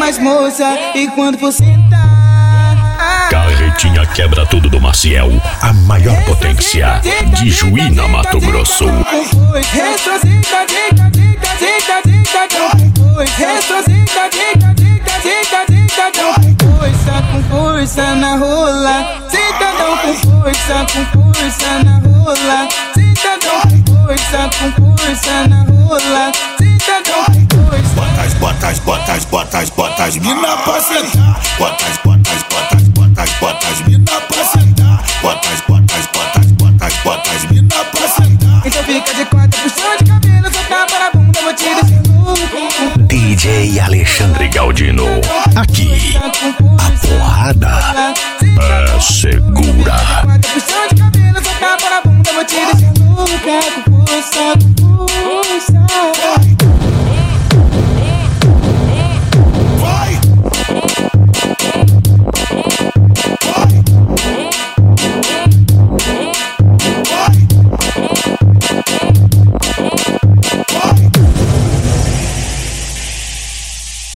as moças e quando for sentar. Carretinha quebra tudo do Maciel, a maior potência de Juí, na Mato Grosso. Com força na rola, sentadão com força na rola, sentadão com força na rola, sentadão com força. Bota as mina pra sentar. Bota as mina pra sentar.